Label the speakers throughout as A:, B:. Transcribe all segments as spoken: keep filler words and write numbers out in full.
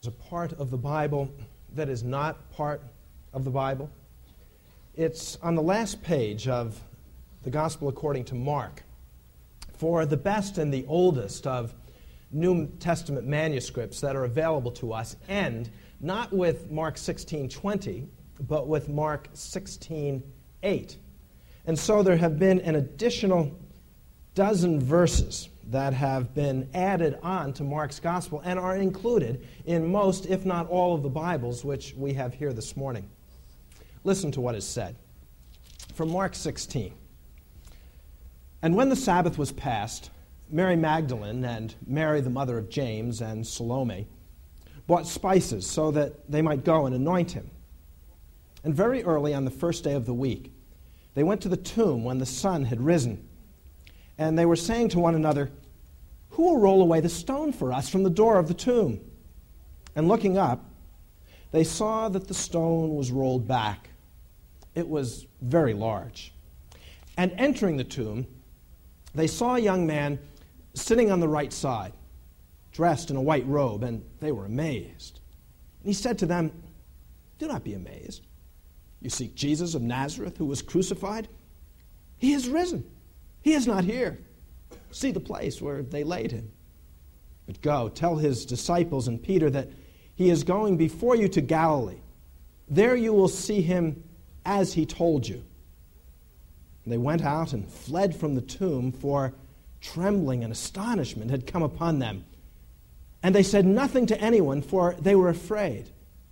A: a part of the Bible that is not part of the Bible. It's on the last page of the Gospel according to Mark. For the best and the oldest of New Testament manuscripts that are available to us end not with Mark sixteen twenty, but with Mark sixteen eight. And so there have been an additional dozen verses that have been added on to Mark's Gospel and are included in most, if not all, of the Bibles which we have here this morning. Listen to what is said. From Mark sixteen. And when the Sabbath was past, Mary Magdalene and Mary the mother of James and Salome bought spices so that they might go and anoint him. And very early on the first day of the week, they went to the tomb when the sun had risen. And they were saying to one another, "Who will roll away the stone for us from the door of the tomb?" And looking up, they saw that the stone was rolled back. It was very large. And entering the tomb, they saw a young man sitting on the right side, dressed in a white robe, and they were amazed. And he said to them, "Do not be amazed. You seek Jesus of Nazareth, who was crucified? He is risen. He is not here. See the place where they laid him. But go, tell his disciples and Peter that he is going before you to Galilee. There you will see him as he told you." And they went out and fled from the tomb, for trembling and astonishment had come upon them. And they said nothing to anyone, for they were afraid.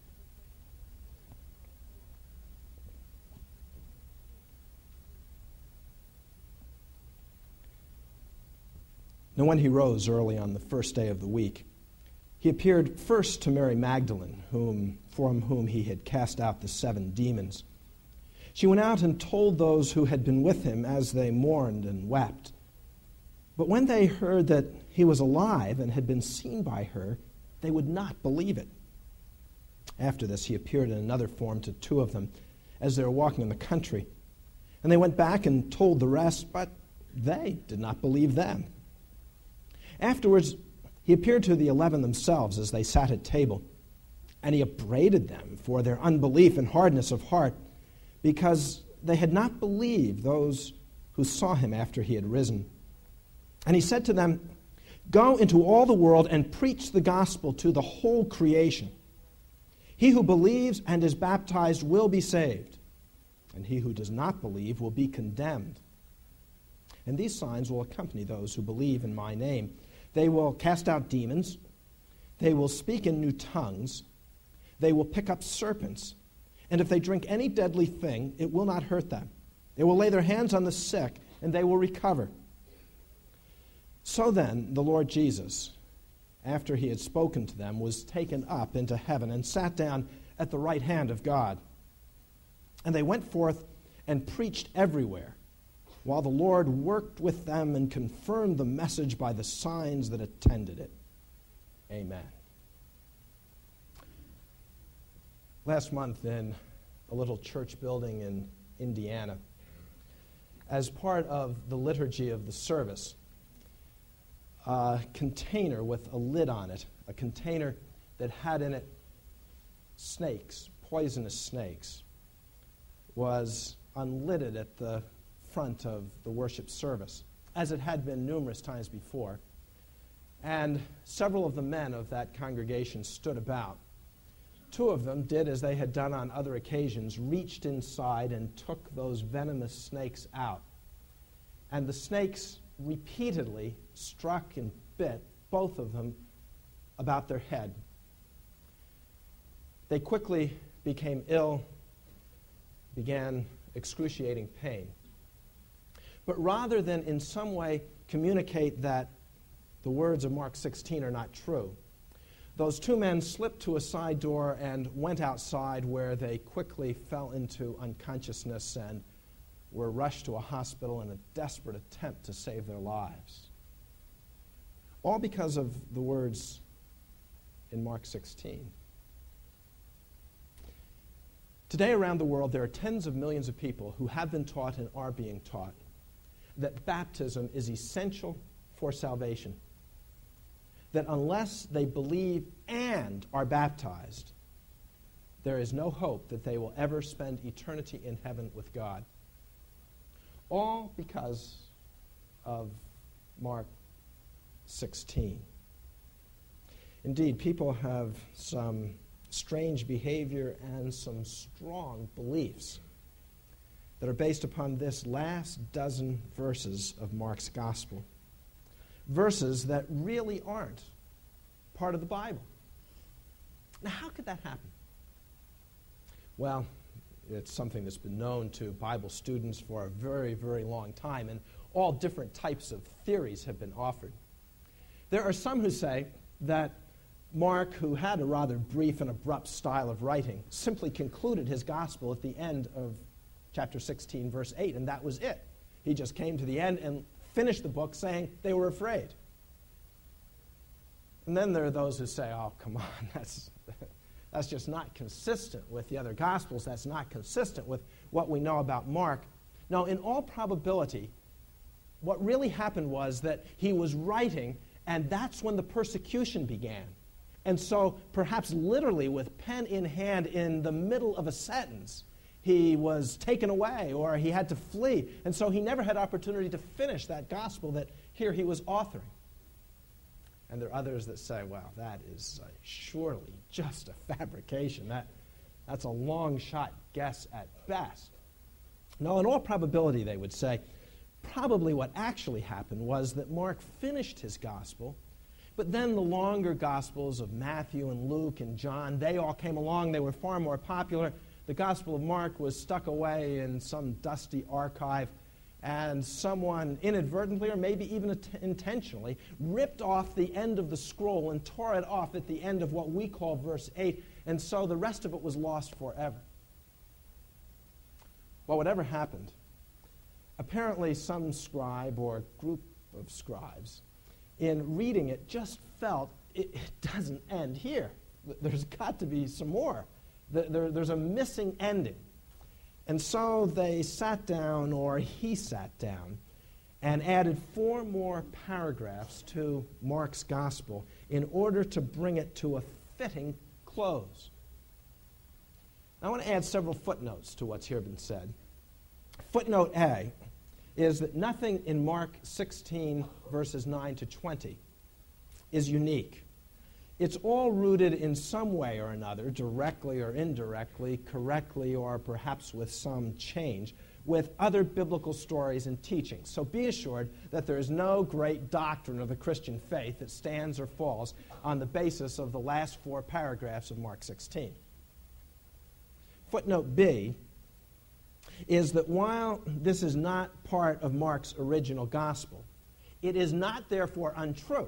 A: Now when he rose early on the first day of the week, he appeared first to Mary Magdalene, whom, from whom he had cast out the seven demons. She went out and told those who had been with him as they mourned and wept. But when they heard that he was alive and had been seen by her, they would not believe it. After this, he appeared in another form to two of them as they were walking in the country. And they went back and told the rest, but they did not believe them. Afterwards, he appeared to the eleven themselves as they sat at table, and he upbraided them for their unbelief and hardness of heart, because they had not believed those who saw him after he had risen. And he said to them, "Go into all the world and preach the gospel to the whole creation. He who believes and is baptized will be saved, and he who does not believe will be condemned. And these signs will accompany those who believe in my name. They will cast out demons. They will speak in new tongues. They will pick up serpents. And if they drink any deadly thing, it will not hurt them. They will lay their hands on the sick, and they will recover." So then, the Lord Jesus, after he had spoken to them, was taken up into heaven and sat down at the right hand of God. And they went forth and preached everywhere, while the Lord worked with them and confirmed the message by the signs that attended it. Amen. Last month in a little church building in Indiana, as part of the liturgy of the service, a container with a lid on it, a container that had in it snakes, poisonous snakes, was unlidded at the front of the worship service, as it had been numerous times before. And several of the men of that congregation stood about. Two of them did as they had done on other occasions, reached inside and took those venomous snakes out. And the snakes repeatedly struck and bit both of them about their head. They quickly became ill, began excruciating pain. But rather than in some way communicate that the words of Mark sixteen are not true, those two men slipped to a side door and went outside, where they quickly fell into unconsciousness and were rushed to a hospital in a desperate attempt to save their lives. All because of the words in Mark sixteen. Today around the world, there are tens of millions of people who have been taught and are being taught that baptism is essential for salvation. That unless they believe and are baptized, there is no hope that they will ever spend eternity in heaven with God. All because of Mark sixteen. Indeed, people have some strange behavior and some strong beliefs that are based upon this last dozen verses of Mark's gospel. Verses that really aren't part of the Bible. Now, how could that happen? Well, it's something that's been known to Bible students for a very, very long time, and all different types of theories have been offered. There are some who say that Mark, who had a rather brief and abrupt style of writing, simply concluded his gospel at the end of chapter sixteen, verse eight, and that was it. He just came to the end and finished the book saying they were afraid. And then there are those who say, oh, come on, that's, that's just not consistent with the other Gospels. That's not consistent with what we know about Mark. Now, in all probability, what really happened was that he was writing, and that's when the persecution began. And so, perhaps literally with pen in hand in the middle of a sentence, he was taken away or he had to flee. And so he never had opportunity to finish that gospel that here he was authoring. And there are others that say, well, that is uh, surely just a fabrication. That, that's a long-shot guess at best. No, in all probability, they would say, probably what actually happened was that Mark finished his gospel, but then the longer Gospels of Matthew and Luke and John, they all came along. They were far more popular. The Gospel of Mark was stuck away in some dusty archive, and someone inadvertently, or maybe even intentionally, ripped off the end of the scroll and tore it off at the end of what we call verse eight, and so the rest of it was lost forever. Well, whatever happened, apparently some scribe or group of scribes, in reading it, just felt it, it doesn't end here. There's got to be some more. There, there's a missing ending. And so they sat down, or he sat down, and added four more paragraphs to Mark's gospel in order to bring it to a fitting close. I want to add several footnotes to what's here been said. Footnote A is that nothing in Mark sixteen, verses nine to twenty, is unique. It's all rooted in some way or another, directly or indirectly, correctly or perhaps with some change, with other biblical stories and teachings. So be assured that there is no great doctrine of the Christian faith that stands or falls on the basis of the last four paragraphs of Mark sixteen. Footnote B is that while this is not part of Mark's original gospel, it is not therefore untrue.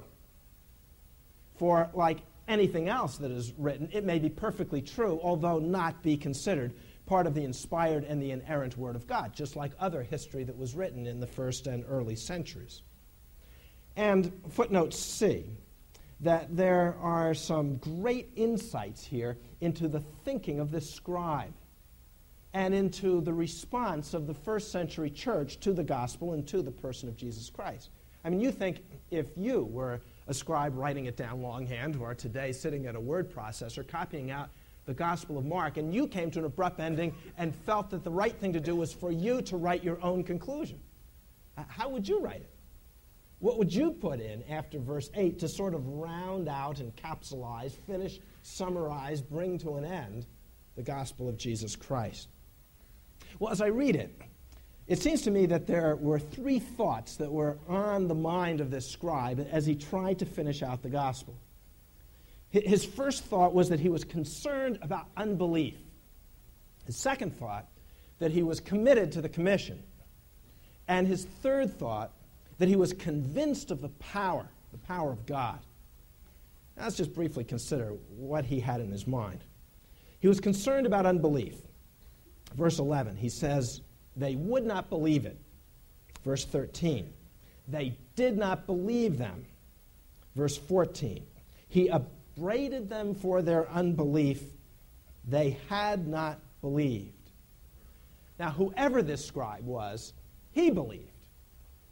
A: For like anything else that is written, it may be perfectly true, although not be considered part of the inspired and the inerrant Word of God, just like other history that was written in the first and early centuries. And footnote C, that there are some great insights here into the thinking of this scribe and into the response of the first century church to the gospel and to the person of Jesus Christ. I mean, you think if you were a scribe writing it down longhand, or today sitting at a word processor copying out the Gospel of Mark, and you came to an abrupt ending and felt that the right thing to do was for you to write your own conclusion, how would you write it? What would you put in after verse eight to sort of round out and capsulize, finish, summarize, bring to an end the gospel of Jesus Christ? Well, as I read it, it seems to me that there were three thoughts that were on the mind of this scribe as he tried to finish out the gospel. His first thought was that he was concerned about unbelief. His second thought, that he was committed to the commission. And his third thought, that he was convinced of the power, the power of God. Now, let's just briefly consider what he had in his mind. He was concerned about unbelief. Verse eleven, he says, they would not believe it. Verse thirteen, they did not believe them. Verse fourteen, he upbraided them for their unbelief. They had not believed. Now, whoever this scribe was, he believed.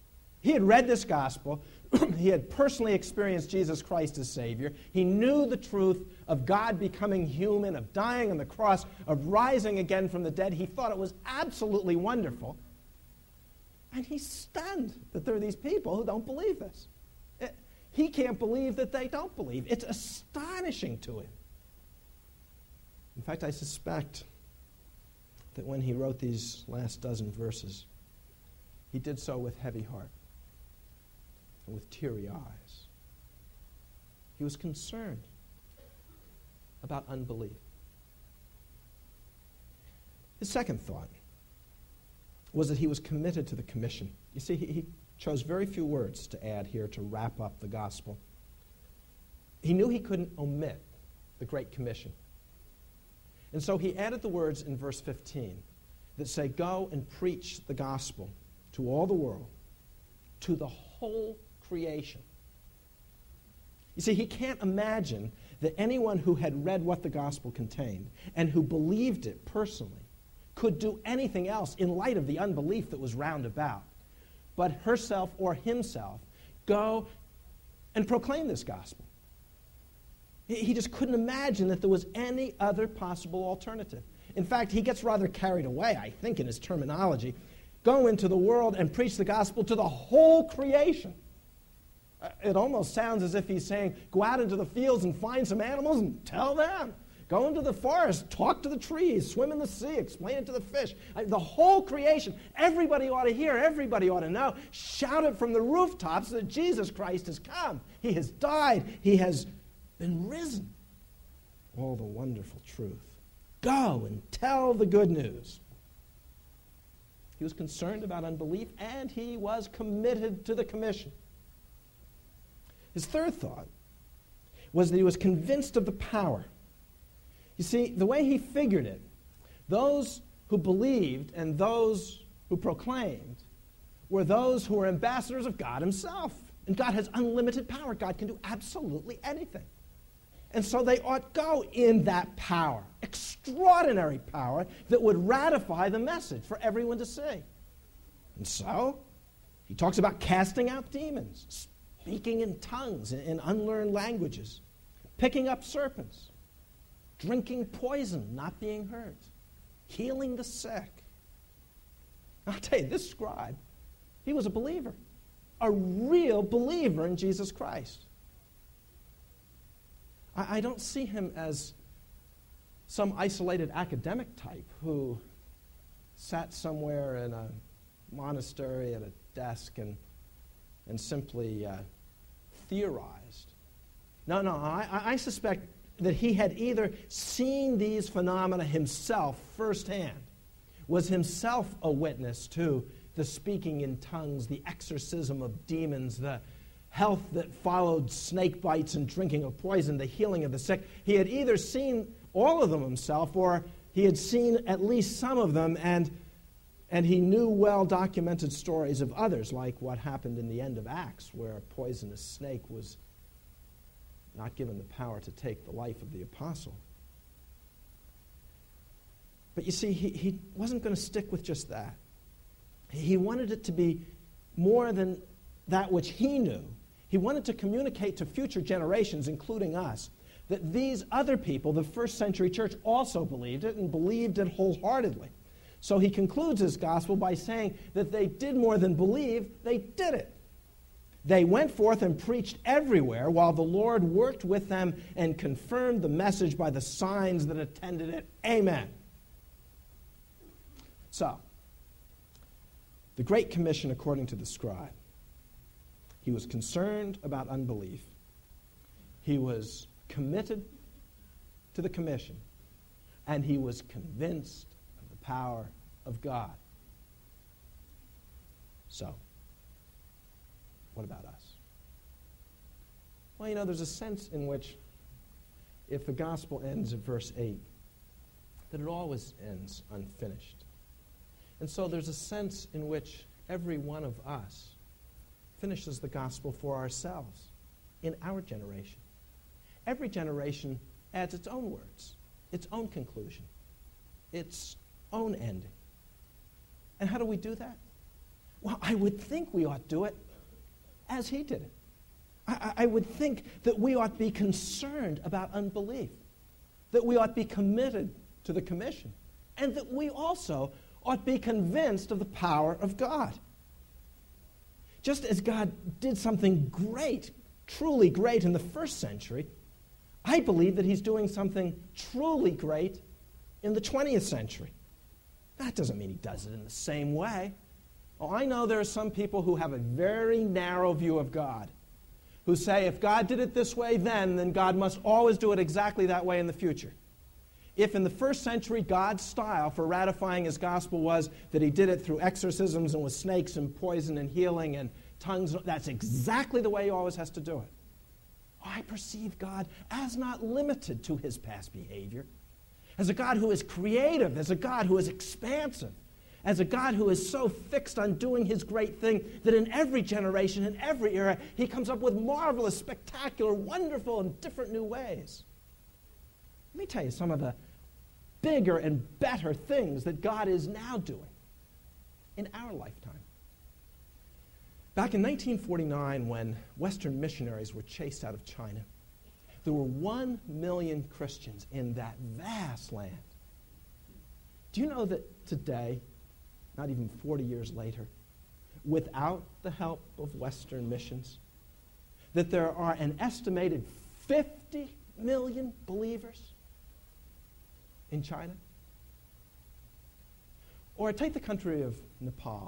A: He had read this gospel. He had personally experienced Jesus Christ as Savior. He knew the truth of God becoming human, of dying on the cross, of rising again from the dead. He thought it was absolutely wonderful. And he's stunned that there are these people who don't believe this. It, he can't believe that they don't believe. It's astonishing to him. In fact, I suspect that when he wrote these last dozen verses, he did so with heavy heart and with teary eyes. He was concerned about unbelief. His second thought was that he was committed to the commission. You see, he, he chose very few words to add here to wrap up the gospel. He knew he couldn't omit the Great Commission. And so he added the words in verse fifteen that say, "Go and preach the gospel to all the world, to the whole creation." You see, he can't imagine that anyone who had read what the gospel contained and who believed it personally could do anything else in light of the unbelief that was round about, but herself or himself go and proclaim this gospel. He just couldn't imagine that there was any other possible alternative. In fact, he gets rather carried away, I think, in his terminology. Go into the world and preach the gospel to the whole creation. It almost sounds as if he's saying, go out into the fields and find some animals and tell them. Go into the forest, talk to the trees, swim in the sea, explain it to the fish. The whole creation, everybody ought to hear, everybody ought to know. Shout it from the rooftops that Jesus Christ has come. He has died. He has been risen. All the wonderful truth. Go and tell the good news. He was concerned about unbelief, and he was committed to the commission. His third thought was that he was convinced of the power. You see, the way he figured it, those who believed and those who proclaimed were those who were ambassadors of God himself. And God has unlimited power. God can do absolutely anything. And so they ought go in that power, extraordinary power that would ratify the message for everyone to see. And so he talks about casting out demons, speaking in tongues in unlearned languages, picking up serpents, drinking poison, not being hurt, healing the sick. I'll tell you, this scribe, he was a believer, a real believer in Jesus Christ. I, I don't see him as some isolated academic type who sat somewhere in a monastery at a desk and, and simply uh, theorized. No, no, I, I suspect that he had either seen these phenomena himself firsthand, was himself a witness to the speaking in tongues, the exorcism of demons, the health that followed snake bites and drinking of poison, the healing of the sick. He had either seen all of them himself, or he had seen at least some of them, and, and he knew well-documented stories of others, like what happened in the end of Acts, where a poisonous snake was not given the power to take the life of the apostle. But you see, he, he wasn't going to stick with just that. He wanted it to be more than that which he knew. He wanted to communicate to future generations, including us, that these other people, the first century church, also believed it and believed it wholeheartedly. So he concludes his gospel by saying that they did more than believe, they did it. They went forth and preached everywhere while the Lord worked with them and confirmed the message by the signs that attended it. Amen. So, the Great Commission according to the scribe. He was concerned about unbelief. He was committed to the commission. And he was convinced of the power of God. So, what about us? Well, you know, there's a sense in which if the gospel ends at verse eight, that it always ends unfinished. And so there's a sense in which every one of us finishes the gospel for ourselves in our generation. Every generation adds its own words, its own conclusion, its own ending. And how do we do that? Well, I would think we ought to do it as he did it. I, I would think that we ought to be concerned about unbelief, that we ought to be committed to the commission, and that we also ought to be convinced of the power of God. Just as God did something great, truly great in the first century, I believe that he's doing something truly great in the twentieth century. That doesn't mean he does it in the same way. Oh, I know there are some people who have a very narrow view of God, who say if God did it this way then, then God must always do it exactly that way in the future. If in the first century God's style for ratifying his gospel was that he did it through exorcisms and with snakes and poison and healing and tongues, that's exactly the way he always has to do it. I perceive God as not limited to his past behavior, as a God who is creative, as a God who is expansive, as a God who is so fixed on doing his great thing that in every generation, in every era, he comes up with marvelous, spectacular, wonderful, and different new ways. Let me tell you some of the bigger and better things that God is now doing in our lifetime. Back in nineteen forty-nine, when Western missionaries were chased out of China, there were one million Christians in that vast land. Do you know that today, not even forty years later, without the help of Western missions, that there are an estimated fifty million believers in China? Or take the country of Nepal.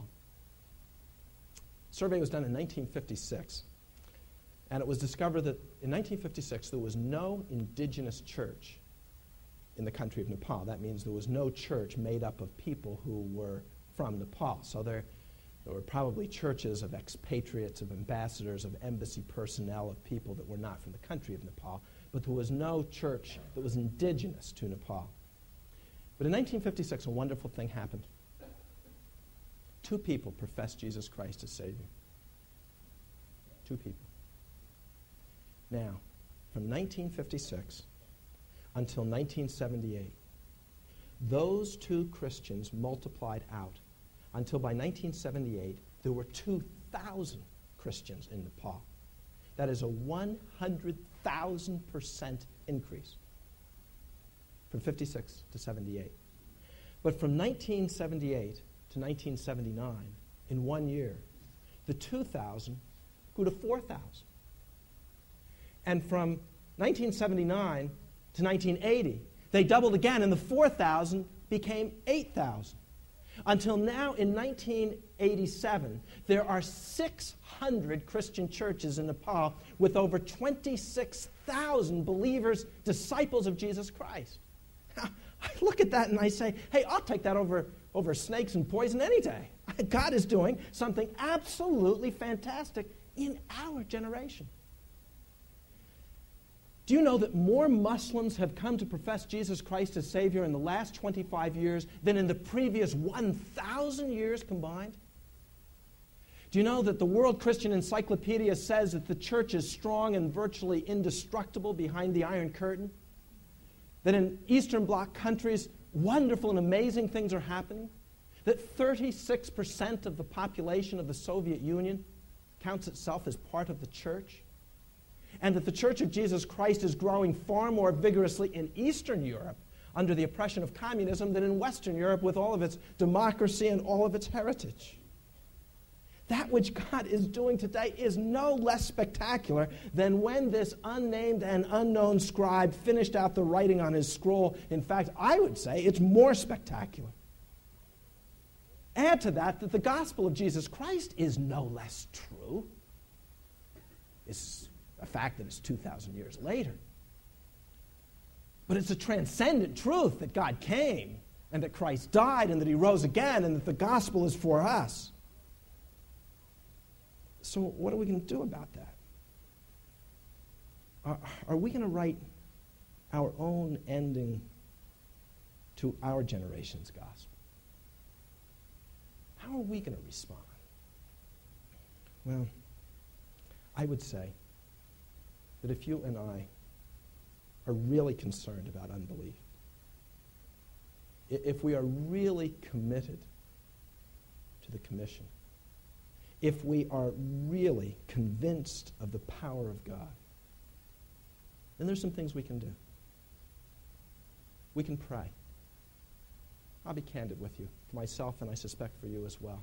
A: A survey was done in nineteen fifty-six, and it was discovered that in nineteen fifty-six there was no indigenous church in the country of Nepal. That means there was no church made up of people who were from Nepal. So there, there were probably churches of expatriates, of ambassadors, of embassy personnel, of people that were not from the country of Nepal, but there was no church that was indigenous to Nepal. But in nineteen fifty-six, a wonderful thing happened. Two people professed Jesus Christ as Savior. Two people. Now, from nineteen fifty-six until nineteen seventy-eight, those two Christians multiplied out until by nineteen seventy-eight, there were two thousand Christians in Nepal. That is a one hundred thousand percent increase from fifty-six to seventy-eight. But from nineteen seventy-eight to nineteen seventy-nine, in one year, the two thousand grew to four thousand. And from nineteen seventy-nine to nineteen eighty, they doubled again, and the four thousand became eight thousand. Until now, in nineteen eighty-seven, there are six hundred Christian churches in Nepal with over twenty-six thousand believers, disciples of Jesus Christ. I look at that and I say, hey, I'll take that over, over snakes and poison any day. God is doing something absolutely fantastic in our generation. Do you know that more Muslims have come to profess Jesus Christ as Savior in the last twenty-five years than in the previous one thousand years combined? Do you know that the World Christian Encyclopedia says that the church is strong and virtually indestructible behind the Iron Curtain? That in Eastern Bloc countries, wonderful and amazing things are happening? That thirty-six percent of the population of the Soviet Union counts itself as part of the church? And that the Church of Jesus Christ is growing far more vigorously in Eastern Europe under the oppression of communism than in Western Europe with all of its democracy and all of its heritage. That which God is doing today is no less spectacular than when this unnamed and unknown scribe finished out the writing on his scroll. In fact, I would say it's more spectacular. Add to that that the gospel of Jesus Christ is no less true. It's a fact that it's two thousand years later. But it's a transcendent truth that God came and that Christ died and that he rose again and that the gospel is for us. So what are we going to do about that? Are, are we going to write our own ending to our generation's gospel? How are we going to respond? Well, I would say that if you and I are really concerned about unbelief, if we are really committed to the commission, if we are really convinced of the power of God, then there's some things we can do. We can pray. I'll be candid with you, for myself and I suspect for you as well.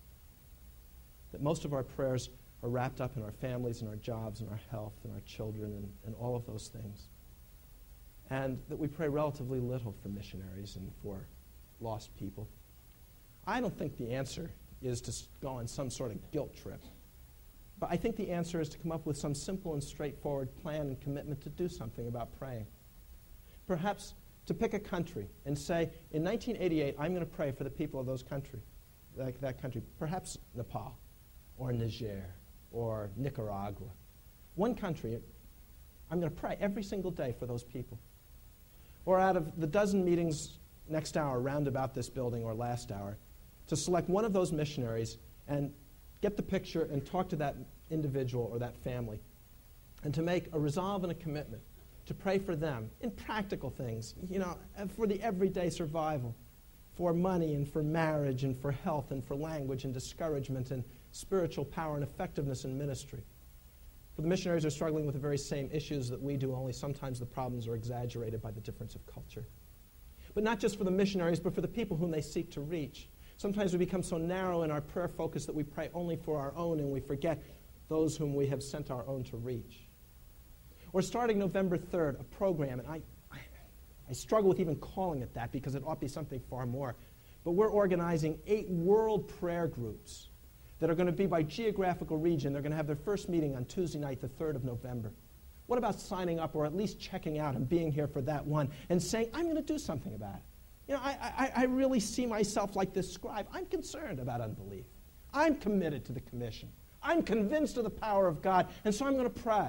A: That most of our prayers are wrapped up in our families and our jobs and our health and our children and, and all of those things. And that we pray relatively little for missionaries and for lost people. I don't think the answer is to go on some sort of guilt trip. But I think the answer is to come up with some simple and straightforward plan and commitment to do something about praying. Perhaps to pick a country and say, in nineteen eighty-eight, I'm going to pray for the people of those country, like that country. Perhaps Nepal or Niger or Nicaragua. One country, I'm going to pray every single day for those people. Or out of the dozen meetings next hour round about this building or last hour, to select one of those missionaries and get the picture and talk to that individual or that family, and to make a resolve and a commitment to pray for them in practical things, you know, for the everyday survival, for money and for marriage and for health and for language and discouragement and spiritual power and effectiveness in ministry. For the missionaries are struggling with the very same issues that we do, only sometimes the problems are exaggerated by the difference of culture. But not just for the missionaries, but for the people whom they seek to reach. Sometimes we become so narrow in our prayer focus that we pray only for our own and we forget those whom we have sent our own to reach. We're starting November third, a program, and I, I, I struggle with even calling it that because it ought to be something far more. But we're organizing eight world prayer groups that are going to be by geographical region. They're going to have their first meeting on Tuesday night, the third of November. What about signing up or at least checking out and being here for that one and saying, I'm going to do something about it? You know, I, I, I really see myself like this scribe. I'm concerned about unbelief. I'm committed to the commission. I'm convinced of the power of God, and so I'm going to pray.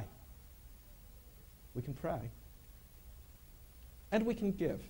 A: We can pray. And we can give.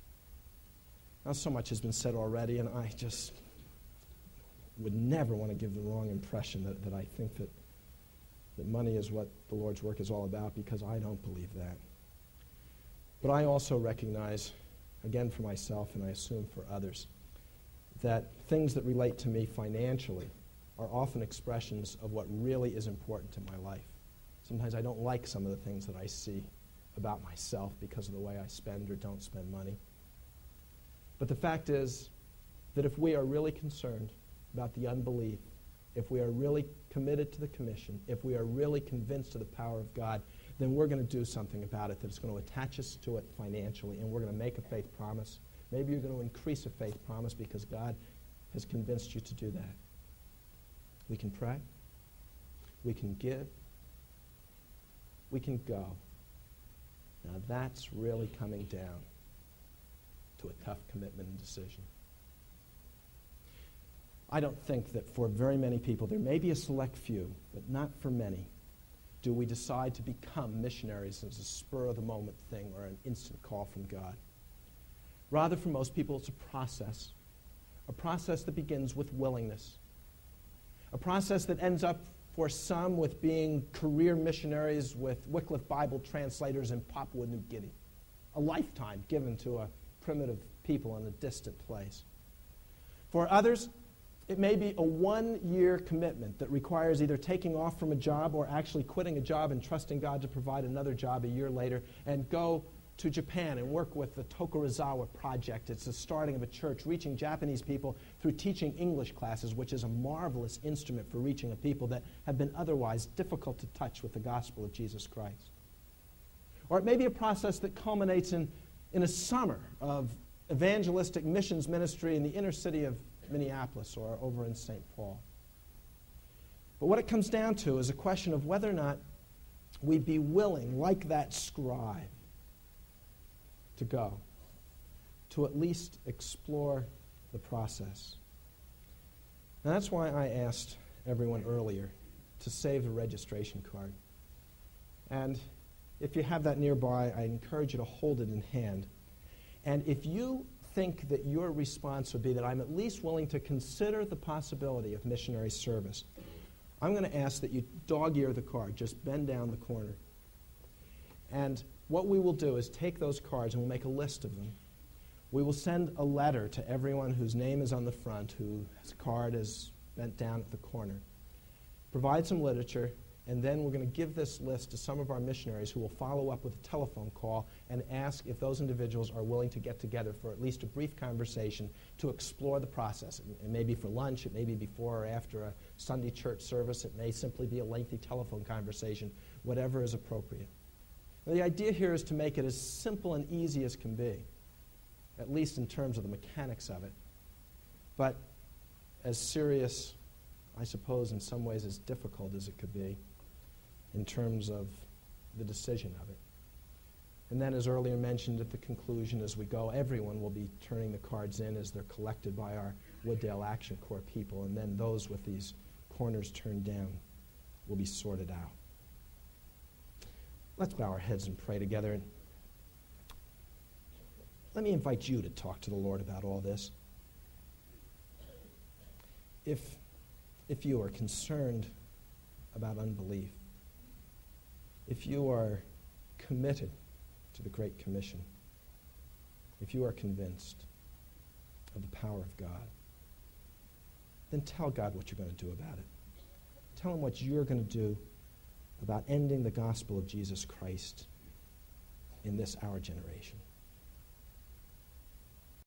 A: Now, so much has been said already, and I just would never want to give the wrong impression that, that I think that, that money is what the Lord's work is all about, because I don't believe that. But I also recognize, again for myself and I assume for others, that things that relate to me financially are often expressions of what really is important to my life. Sometimes I don't like some of the things that I see about myself because of the way I spend or don't spend money. But the fact is that if we are really concerned about the unbelief, if we are really committed to the commission, if we are really convinced of the power of God, then we're going to do something about it that's going to attach us to it financially, and we're going to make a faith promise. Maybe you're going to increase a faith promise because God has convinced you to do that. We can pray. We can give. We can go. Now that's really coming down to a tough commitment and decision. I don't think that for very many people, there may be a select few, but not for many, do we decide to become missionaries as a spur-of-the-moment thing or an instant call from God. Rather, for most people, it's a process, a process that begins with willingness, a process that ends up for some with being career missionaries with Wycliffe Bible translators in Papua New Guinea, a lifetime given to a primitive people in a distant place. For others, it may be a one-year commitment that requires either taking off from a job or actually quitting a job and trusting God to provide another job a year later and go to Japan and work with the Tokorozawa Project. It's the starting of a church reaching Japanese people through teaching English classes, which is a marvelous instrument for reaching a people that have been otherwise difficult to touch with the gospel of Jesus Christ. Or it may be a process that culminates in, in a summer of evangelistic missions ministry in the inner city of Minneapolis or over in Saint Paul. But what it comes down to is a question of whether or not we'd be willing, like that scribe, to go, to at least explore the process. And that's why I asked everyone earlier to save the registration card. And if you have that nearby, I encourage you to hold it in hand. And if you think that your response would be that I'm at least willing to consider the possibility of missionary service, I'm going to ask that you dog-ear the card. Just bend down the corner. And what we will do is take those cards and we'll make a list of them. We will send a letter to everyone whose name is on the front, whose card is bent down at the corner. provide some literature, and then we're going to give this list to some of our missionaries who will follow up with a telephone call and ask if those individuals are willing to get together for at least a brief conversation to explore the process. It may be for lunch, it may be before or after a Sunday church service, it may simply be a lengthy telephone conversation, whatever is appropriate. Now, the idea here is to make it as simple and easy as can be, at least in terms of the mechanics of it, but as serious, I suppose, in some ways as difficult as it could be in terms of the decision of it. And then, as earlier mentioned at the conclusion, as we go, everyone will be turning the cards in as they're collected by our Wooddale Action Corps people, and then those with these corners turned down will be sorted out. Let's bow our heads and pray together. And let me invite you to talk to the Lord about all this. If, if you are concerned about unbelief, if you are committed to the Great Commission, if you are convinced of the power of God, then tell God what you're going to do about it. Tell him what you're going to do about ending the gospel of Jesus Christ in this our generation.